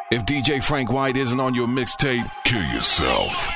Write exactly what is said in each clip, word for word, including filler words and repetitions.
If D J Frank White isn't on your mixtape, kill yourself.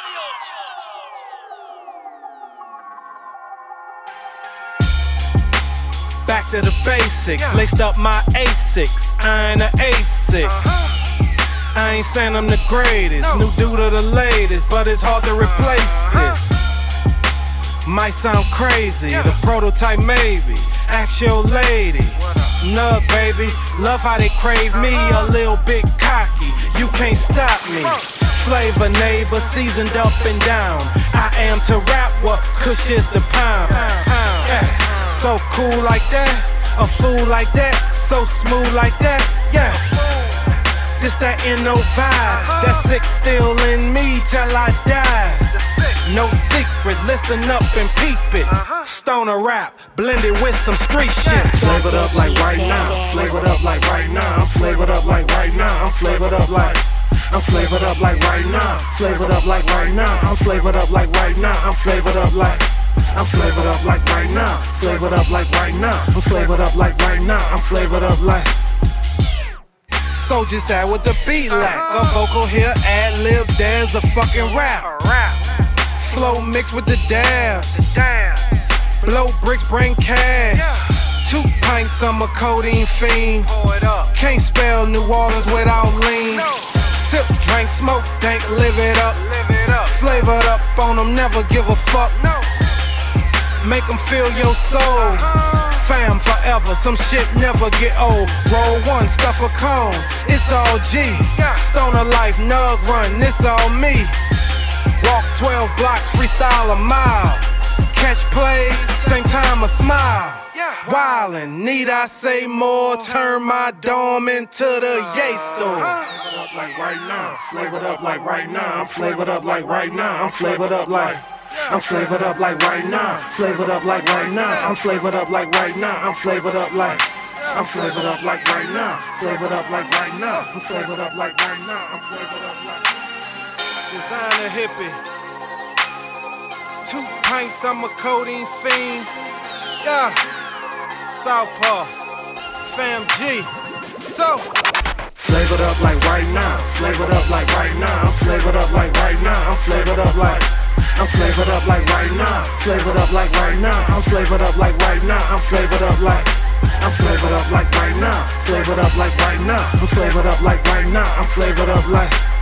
Back to the basics, yeah. Laced up my Asics, I ain't an Asics. Uh-huh. I ain't saying I'm the greatest, no. New dude of the latest, but it's hard to replace uh-huh. this. Might sound crazy, yeah. The prototype maybe, ask your lady. Nug baby, love how they crave me, uh-huh. A little bit cocky, you can't stop me. Flavor neighbor, seasoned up and down. I am to rap what Kush is the pound. Yeah. So cool like that, a fool like that, so smooth like that, yeah. This that N O vibe, that sick still in me till I die. No secret, listen up and peep it. Stoner rap, blended with some street shit. Flavored up like right now, flavored up like right now, I'm flavored up like right now, I'm flavored up like. I'm flavored up like right now, flavored up like right now, I'm flavored up like right now, I'm flavored up like. I'm flavored up like right now, flavored up like right now, I'm flavored up like right now, I'm flavored up like. Soldiers out with the beat lack, a vocal here, ad lib, there's a fucking rap. Flow mixed with the dabs, blow bricks, bring cash. Two pints, I'm a codeine fiend. Can't spell New Orleans without lean. Sip, drink, smoke, dank, live it up. Flavored up on them, never give a fuck. Make them feel your soul. Fam forever, some shit never get old. Roll one, stuff a cone, it's all G. Stoner life, nug run, it's all me. Walk twelve blocks, freestyle a mile. Catch plays, same time a smile. Wildin', need I say more? Turn my dome into the Yay store. Flavored up like right now, flavored up like right now, I'm flavored up like right now, I'm flavored up like. I'm flavored up like right now, flavored up like right now, I'm flavored up like right now, I'm flavored up like. I'm flavored up like right now, flavored up like right now, I'm flavored up like right now, I'm flavored up like. Designer hippie, two pints, I'm a codeine fiend, yeah. Southpaw, Fam G, so. Flavored up like right now, flavored up like right now, I'm flavored up like right now, I'm flavored up like. I'm flavored up like right now, flavored up like right now, I'm flavored up like right now, I'm flavored up like. I'm flavored up like right now, flavored up like right now, I'm flavored up like right now, I'm flavored up like.